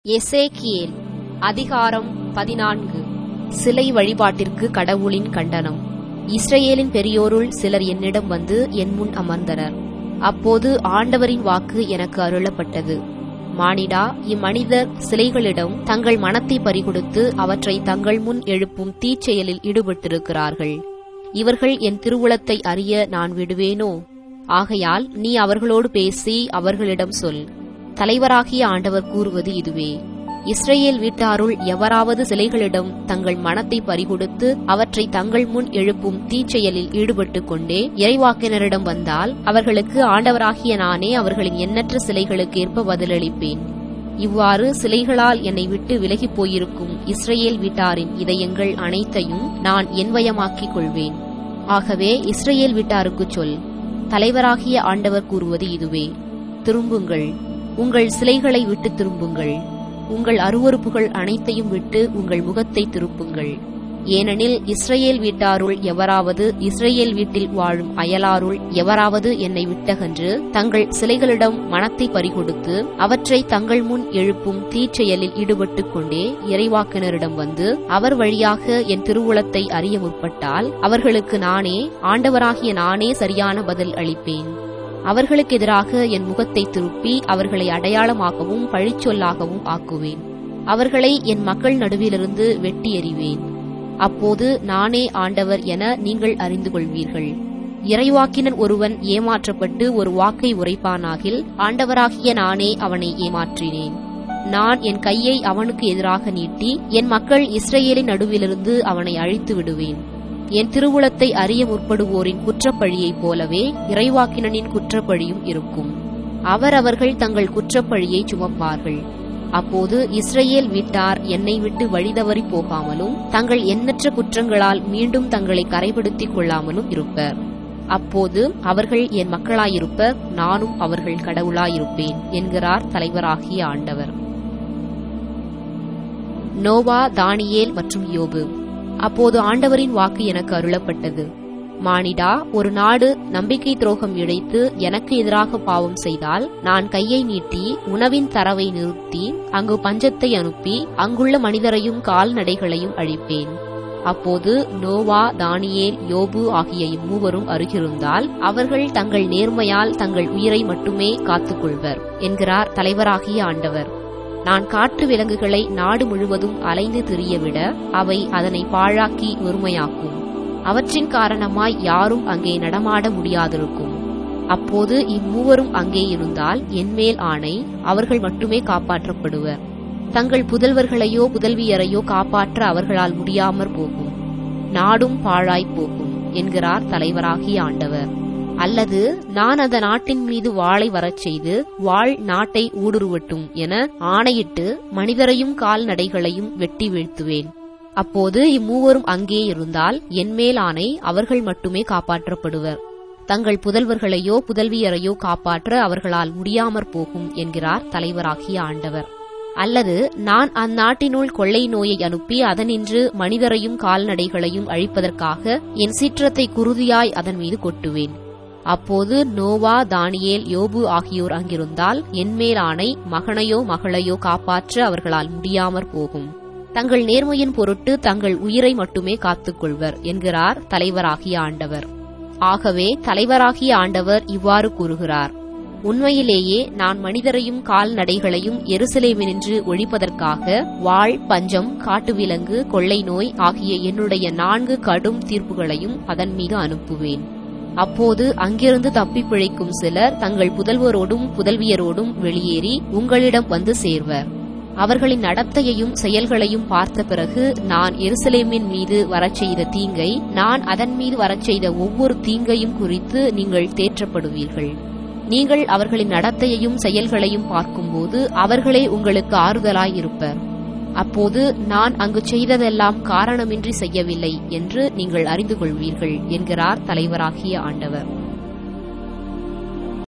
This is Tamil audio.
எசேக்கியேல் அதிகாரம் 14. சிலை வழிபாட்டிற்கு கடவுளின் கண்டனம். இஸ்ரவேலின் பெரியோருள் சிலர் என்னிடம் வந்து என் முன் அமர்ந்தனர். அப்போது ஆண்டவரின் வாக்கு எனக்கு அருளப்பட்டது. மானிடா, இம்மனிதர் சிலைகளிடம் தங்கள் மனத்தை பறிகொடுத்து அவற்றை தங்கள் முன் எழுப்பும் தீச்செயலில் ஈடுபட்டிருக்கிறார்கள். இவர்கள் என் திருவுளத்தை அறிய நான் விடுவேனோ? ஆகையால் நீ அவர்களோடு பேசி அவர்களிடம் சொல். தலைவராகிய ஆண்டவர் கூறுவது இதுவே: இஸ்ரவேல் வீட்டாருள் எவராவது சிலைகளிடம் தங்கள் மனத்தை பறிகொடுத்து அவற்றை தங்கள் முன் எழுப்பும் தீச்செயலில் ஈடுபட்டுக் கொண்டே இறைவாக்கினரிடம் வந்தால் அவர்களுக்கு ஆண்டவராகிய நானே அவர்களின் எண்ணற்ற சிலைகளுக்கு ஏற்ப பதிலளிப்பேன். இவ்வாறு சிலைகளால் என்னை விட்டு விலகிப் போயிருக்கும் இஸ்ரவேல் வீட்டாரின் இதயங்கள் அனைத்தையும் நான் என்வயமாக்கிக் கொள்வேன். ஆகவே இஸ்ரவேல் வீட்டாருக்குச் சொல். தலைவராகிய ஆண்டவர் கூறுவது இதுவே: திரும்புங்கள், உங்கள் சிலைகளை விட்டு திரும்புங்கள். உங்கள் அருவருப்புகள் அனைத்தையும் விட்டு உங்கள் முகத்தை திருப்புங்கள். ஏனெனில் இஸ்ரவேல் வீட்டாருள் எவராவது, இஸ்ரவேல் வீட்டில் வாழும் அயலாருள் எவராவது என்னை விட்டகன்று தங்கள் சிலைகளிடம் மனத்தை பறிகொடுத்து அவற்றை தங்கள் முன் எழுப்பும் தீச்செயலில் ஈடுபட்டுக் கொண்டே இறைவாக்கினரிடம் வந்து அவர் வழியாக என் திருவுளத்தை அறிய முற்பட்டால் அவர்களுக்கு நானே, ஆண்டவராகிய நானே சரியான பதில் அளிப்பேன். அவர்களுக்கு எதிராக என் முகத்தை திருப்பி அவர்களை அடையாளமாகவும் பழிச்சொல்லாகவும் ஆக்குவேன். அவர்களை என் மக்கள் நடுவிலிருந்து வெட்டி எறிவேன். அப்போது நானே ஆண்டவர் என நீங்கள் அறிந்து கொள்வீர்கள். இறைவாக்கினர் ஒருவன் ஏமாற்றப்பட்டு ஒரு வாக்கை உரைப்பானாகில் ஆண்டவராகிய நானே அவனை ஏமாற்றினேன். நான் என் கையை அவனுக்கு எதிராக நீட்டி என் மக்கள் இஸ்ரவேலின் நடுவிலிருந்து அவனை அழித்து விடுவேன். என் திருவுளத்தை அறிய முற்படுவோரின் குற்றப்பழியைப் போலவே இறைவாக்கினனின் குற்றப்பழியும் இருக்கும். அவர்கள் தங்கள் குற்றப்பழியை சுமப்பார்கள். அப்போது இஸ்ரவேல் வீட்டார் என்னை விட்டு வழிதவறி போகாமலும் தங்கள் எண்ணற்ற குற்றங்களால் மீண்டும் தங்களை கரைப்படுத்திக் கொள்ளாமலும் இருப்பர். அப்போது அவர்கள் என் மக்களாயிருப்பர், நானும் அவர்கள் கடவுளாயிருப்பேன் என்கிறார் தலைவராகிய ஆண்டவர். நோவா, தானியேல் மற்றும் யோபு. அப்போது ஆண்டவரின் வாக்கு எனக்கு அருளப்பட்டது. மானிடா, ஒரு நாடு நம்பிக்கை துரோகம் இழைத்து எனக்கு எதிராக பாவம் செய்தால் நான் கையை நீட்டி உணவின் தரவை நிறுத்தி அங்கு பஞ்சத்தை அனுப்பி அங்குள்ள மனிதரையும் கால்நடைகளையும் அழிப்பேன். அப்போது நோவா, தானியேல், யோபு ஆகிய இம்மூவரும் அருகிருந்தால் அவர்கள் தங்கள் நேர்மையால் தங்கள் உயிரை மட்டுமே காத்துக்கொள்வர் என்கிறார் தலைவராகிய ஆண்டவர். நான் காட்டு விலங்குகளை நாடு முழுவதும் அலைந்து திரியவிட அவை அதனை பாழாக்கி வெறுமையாக்கும். அவற்றின் காரணமாய் யாரும் அங்கே நடமாட முடியாதிருக்கும். அப்போது இம்மூவரும் அங்கே இருந்தால் என்மேல் ஆணை, அவர்கள் மட்டுமே காப்பாற்றப்படுவர். தங்கள் புதல்வர்களையோ புதல்வியரையோ காப்பாற்ற அவர்களால் முடியாமற் போகும். நாடும் பாழாய்ப் போகும் என்கிறார் தலைவராகிய ஆண்டவர். அல்லது நான் அந்த நாட்டின் மீது வாளை வரச் செய்து வாள் நாட்டை ஊடுருவட்டும் என ஆணையிட்டு மனிதரையும் கால்நடைகளையும் வெட்டி வீழ்த்துவேன். அப்போது இம்மூவரும் அங்கே இருந்தால் என்மேல் ஆணை, அவர்கள் மட்டுமே காப்பாற்றப்படுவர். தங்கள் புதல்வர்களையோ புதல்வியரையோ காப்பாற்ற அவர்களால் முடியாமற் போகும் என்கிறார் தலைவராகிய ஆண்டவர். அல்லது நான் அந்நாட்டினுள் கொள்ளை நோயை அனுப்பி அதனின்று மனிதரையும் கால்நடைகளையும் அழிப்பதற்காக என் சீற்றத்தை குருதியாய் அதன் மீது கொட்டுவேன். அப்போது நோவா, தானியேல், யோபு ஆகியோர் அங்கிருந்தால் என்மேல் ஆணை, மகனையோ மகளையோ காப்பாற்ற அவர்களால் முடியாமற் போகும். தங்கள் நேர்மையின் பொருட்டு தங்கள் உயிரை மட்டுமே காத்துக்கொள்வர் என்கிறார் தலைவராகிய ஆண்டவர். ஆகவே தலைவராகிய ஆண்டவர் இவ்வாறு கூறுகிறார்: உண்மையிலேயே நான் மனிதரையும் கால்நடைகளையும் எருசலேமினின்று ஒழிப்பதற்காக வாள், பஞ்சம், காட்டு விலங்கு, கொள்ளை நோய் ஆகிய என்னுடைய 4 கடும் தீர்ப்புகளையும் அதன் மீது அனுப்புவேன். அப்போது அங்கிருந்து தப்பி பிழைக்கும் சிலர் தங்கள் புதல்வரோடும் புதல்வியரோடும் வெளியேறி உங்களிடம் வந்து சேர்வர். அவர்களின் நடத்தையையும் செயல்களையும் பார்த்த பிறகு நான் எருசலேமின் மீது வரச் செய்த தீங்கை, நான் அதன் மீது வரச் செய்த ஒவ்வொரு தீங்கையும் குறித்து நீங்கள் தேற்றப்படுவீர்கள். நீங்கள் அவர்களின் நடத்தையையும் செயல்களையும் பார்க்கும்போது அவர்களே உங்களுக்கு ஆறுதலாய் இருப்பர். அப்போது நான் அங்கு செய்ததெல்லாம் காரணமின்றி செய்யவில்லை என்று நீங்கள் அறிந்து கொள்வீர்கள் என்கிறார் தலைவராகிய ஆண்டவர்.